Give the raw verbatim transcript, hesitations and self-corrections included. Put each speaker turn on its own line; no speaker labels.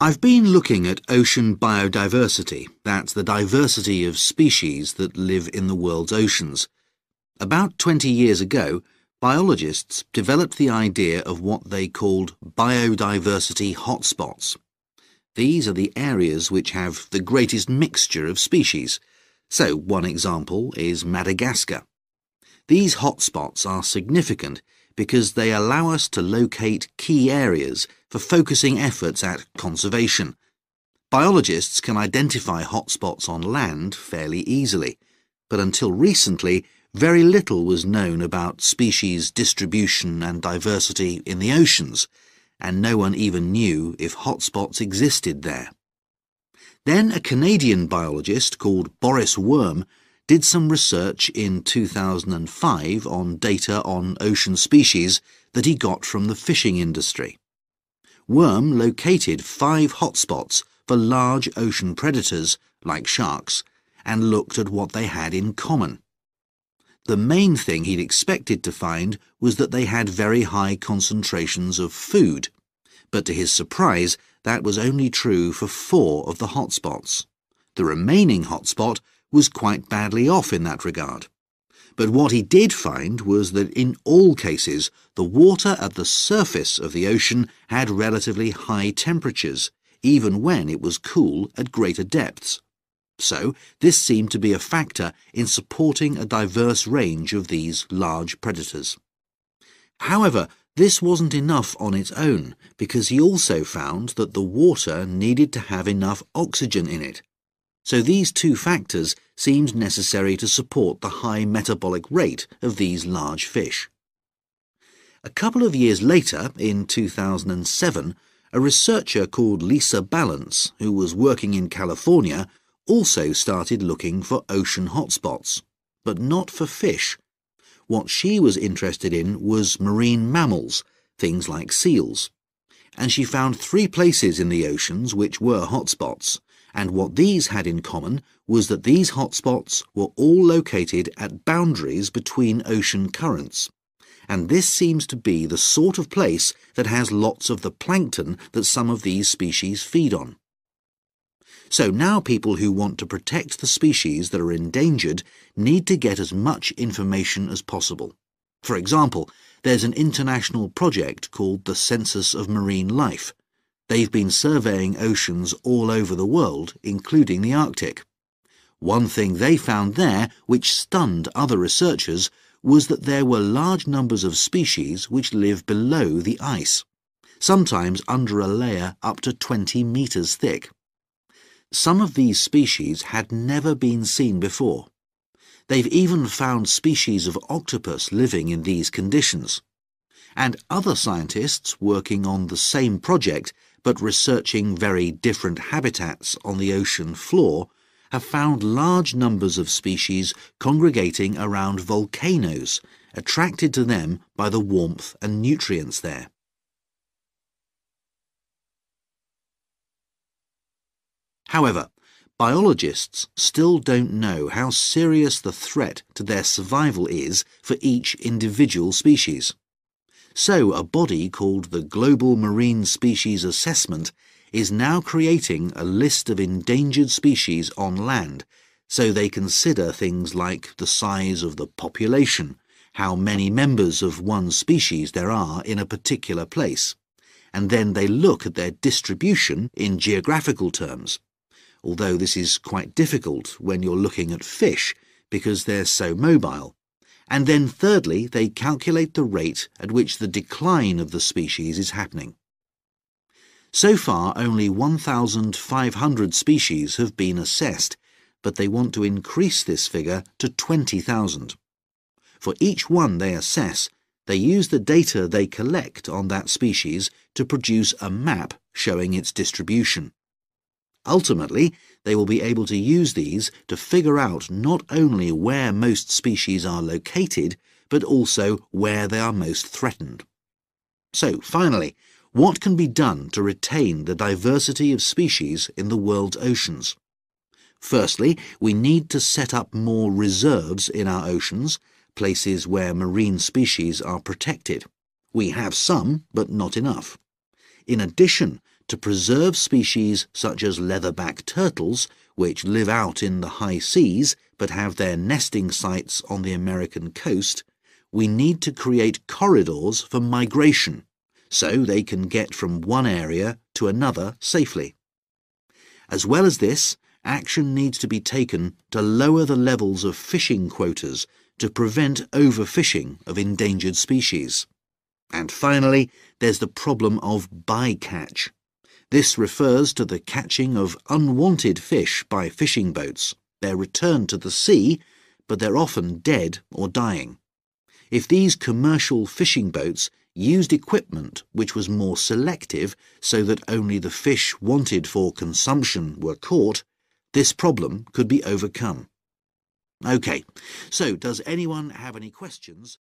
I've been looking at ocean biodiversity, that's the diversity of species that live in the world's oceans. About twenty years ago, biologists developed the idea of what they called biodiversity hotspots. These are the areas which have the greatest mixture of species. So one example is Madagascar. These hotspots are significant because they allow us to locate key areas for focusing efforts at conservation. Biologists can identify hotspots on land fairly easily, but until recently, very little was known about species distribution and diversity in the oceans, and no one even knew if hotspots existed there. Then a Canadian biologist called Boris Worm did some research in two thousand five on data on ocean species that he got from the fishing industry. Worm located five hotspots for large ocean predators, like sharks, and looked at what they had in common. The main thing he'd expected to find was that they had very high concentrations of food, but to his surprise, that was only true for four of the hotspots. The remaining hotspot was quite badly off in that regard. But what he did find was that in all cases, the water at the surface of the ocean had relatively high temperatures, even when it was cool at greater depths. So this seemed to be a factor in supporting a diverse range of these large predators. However, this wasn't enough on its own, because he also found that the water needed to have enough oxygen in it. So these two factors seemed necessary to support the high metabolic rate of these large fish. A couple of years later, in two thousand seven, a researcher called Lisa Balance, who was working in California, also started looking for ocean hotspots, but not for fish. What she was interested in was marine mammals, things like seals. And she found three places in the oceans which were hotspots, and what these had in common was that these hotspots were all located at boundaries between ocean currents. And this seems to be the sort of place that has lots of the plankton that some of these species feed on. So now people who want to protect the species that are endangered need to get as much information as possible. For example, there's an international project called the Census of Marine Life. They've been surveying oceans all over the world, including the Arctic. One thing they found there, which stunned other researchers, was that there were large numbers of species which live below the ice, sometimes under a layer up to twenty meters thick. Some of these species had never been seen before. They've even found species of octopus living in these conditions. And other scientists working on the same project but researching very different habitats on the ocean floor have found large numbers of species congregating around volcanoes, attracted to them by the warmth and nutrients there. However, biologists still don't know how serious the threat to their survival is for each individual species. So a body called the Global Marine Species Assessment is now creating a list of endangered species on land, so they consider things like the size of the population, how many members of one species there are in a particular place, and then they look at their distribution in geographical terms. Although this is quite difficult when you're looking at fish because they're so mobile. And then thirdly, they calculate the rate at which the decline of the species is happening. So far, only one thousand five hundred species have been assessed, but they want to increase this figure to twenty thousand. For each one they assess, they use the data they collect on that species to produce a map showing its distribution. Ultimately, they will be able to use these to figure out not only where most species are located, but also where they are most threatened. So, finally, what can be done to retain the diversity of species in the world's oceans? Firstly, we need to set up more reserves in our oceans, places where marine species are protected. We have some, but not enough. In addition, to preserve species such as leatherback turtles, which live out in the high seas but have their nesting sites on the American coast, we need to create corridors for migration, so they can get from one area to another safely. As well as this, action needs to be taken to lower the levels of fishing quotas to prevent overfishing of endangered species. And finally, there's the problem of bycatch. This refers to the catching of unwanted fish by fishing boats. They're returned to the sea, but they're often dead or dying. If these commercial fishing boats used equipment which was more selective so that only the fish wanted for consumption were caught, this problem could be overcome. OK, so does anyone have any questions